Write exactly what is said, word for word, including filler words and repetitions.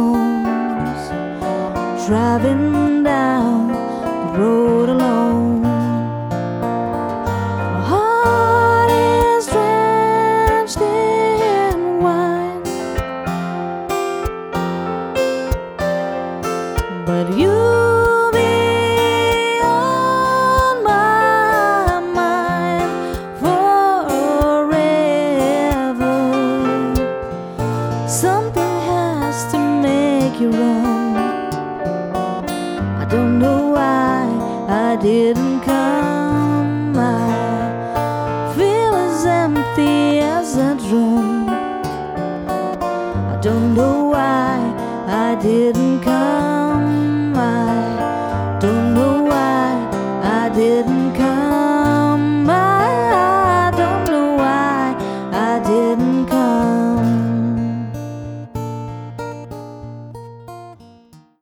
bones, driving down the road alone. My heart is drenched in wine, but you'll be on my mind forever. Something has to make you run. I don't know why I didn't come. I feel as empty as a drum. I don't know why I didn't